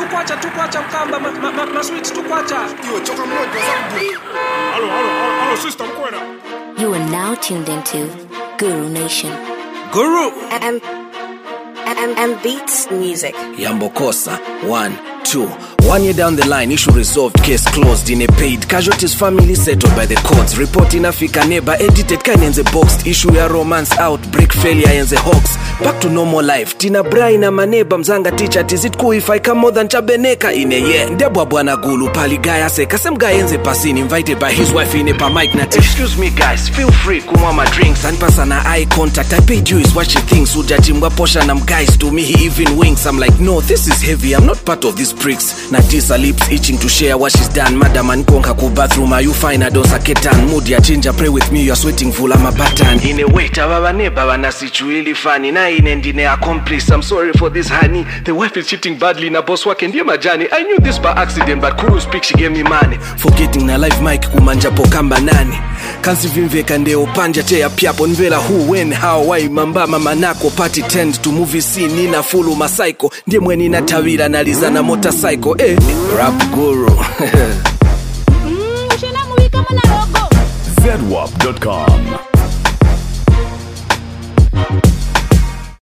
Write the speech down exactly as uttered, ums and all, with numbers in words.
tukwacha tukwacha mkamba ma, ma, ma, ma sweet tukwacha. Yo, choka mmoja zangu. Hello, hello, hello, sister mkwena. You are now tuned into Guru Nation. Guru and and and beats music. Yambokosa one two. One year down the line, issue resolved, case closed in a paid. Casualties family settled by the courts. Report in Africa neighbor edited kinenze boxed. Issue ya romance outbreak failure yenze hawks. Back to normal life. Tina Brai na maneba mzanga teacher. Is it cool if I come more than chabeneka in a year? Ndebwa bwana gulu pali gaya se. Kasem guy yenze pasini invited by his wife in a pa mic nati. Excuse me guys, feel free kumwa my drinks. And pass na eye contact. I paid you is what she thinks. Ujatimwa posha nam guys to me he even winks. I'm like no, this is heavy. I'm not part of these pricks. Natisa lips itching to share what she's done. Madam and konka ku bathroom. Are you fine? I don't saketan. Mood ya ginger, pray with me. You're sweating full. I'm a pattern. In a way, tababa neba wana situ really funny. Na inendine accomplice. I'm sorry for this honey. The wife is cheating badly. Na boss wake ndiye majani. I knew this by accident, but Kuru speak she gave me money. Forgetting na live mic kumanja pokambwa nani. Kansi vimveka ndeo panja teya piapo nvela who, when, how, why. Mamba mama nako party tend to movie scene. Nina fulu masaiko. Ndiye mweni na tawira naliza na motorcycle. Eh, rap guru. mm, Z W A P dot com